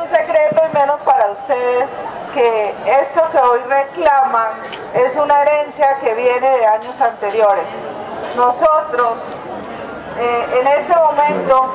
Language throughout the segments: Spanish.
un secreto, y menos para ustedes, que esto que hoy reclaman es una herencia que viene de años anteriores. Nosotros, en este momento,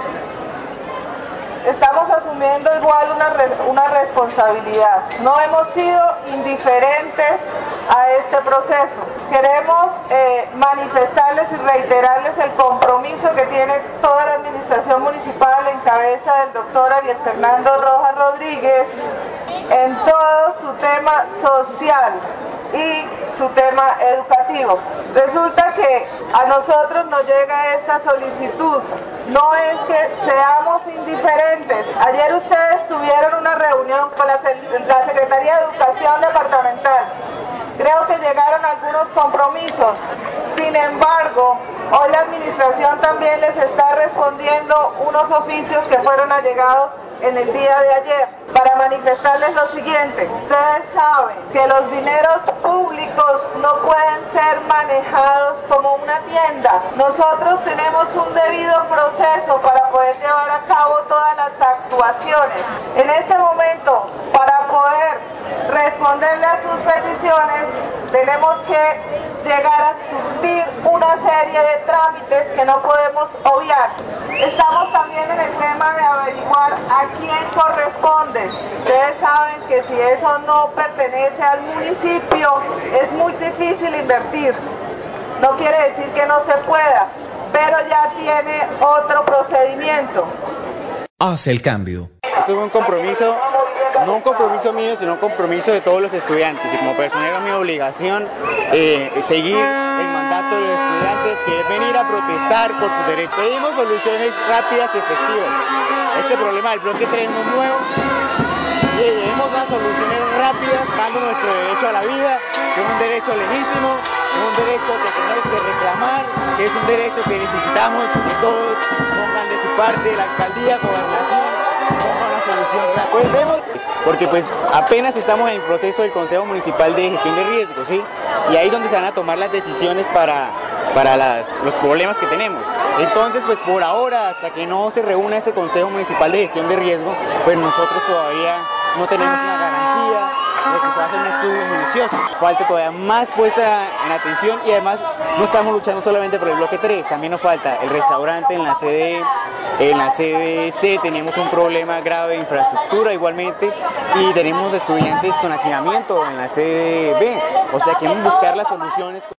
estamos asumiendo igual una responsabilidad. No hemos sido indiferentes a este proceso. Queremos manifestarles y reiterarles el compromiso que tiene toda la administración municipal en cabeza del doctor Ariel Fernando Rojas Rodríguez en todo su tema social y su tema educativo. Resulta que a nosotros nos llega esta solicitud. No es que seamos indiferentes. Ayer ustedes tuvieron una reunión con la Secretaría de Educación Departamental. Creo que llegaron algunos compromisos. Sin embargo, hoy la administración también les está respondiendo unos oficios que fueron allegados en el día de ayer para manifestarles lo siguiente. Ustedes saben que los dineros públicos no pueden ser manejados como una tienda. Nosotros tenemos un debido proceso para poder llevar a cabo todas las actuaciones. En este momento, para poder responderle a sus peticiones, tenemos que llegar a surtir una serie de trámites que no podemos obviar. Estamos también en el tema de averiguar a quién corresponde. Ustedes saben que si eso no pertenece al municipio, es muy difícil invertir. No quiere decir que no se pueda, pero ya tiene otro procedimiento. Hace el cambio. Esto es un compromiso, no un compromiso mío, sino un compromiso de todos los estudiantes, y como personero es mi obligación seguir el mandato de los estudiantes, que es venir a protestar por sus derechos. Pedimos soluciones rápidas y efectivas. Este problema del bloque 3 no es nuevo, y debemos dar soluciones rápidas, dando nuestro derecho a la vida, que es un derecho legítimo, es un derecho que tenemos que reclamar, que es un derecho que necesitamos que todos pongan de su parte, la alcaldía, gobernación, pongan la solución rápida. Pues vemos, porque pues apenas estamos en el proceso del Consejo Municipal de Gestión de Riesgos, ¿sí? Y ahí es donde se van a tomar las decisiones para los problemas que tenemos. Entonces, pues por ahora, hasta que no se reúna ese Consejo Municipal de Gestión de Riesgo, pues nosotros todavía no tenemos una garantía de que se va a hacer un estudio minucioso. Falta todavía más puesta en atención, y además no estamos luchando solamente por el bloque 3, también nos falta el restaurante en la sede. En la sede C tenemos un problema grave de infraestructura igualmente, y tenemos estudiantes con hacinamiento en la sede B. O sea, queremos buscar las soluciones.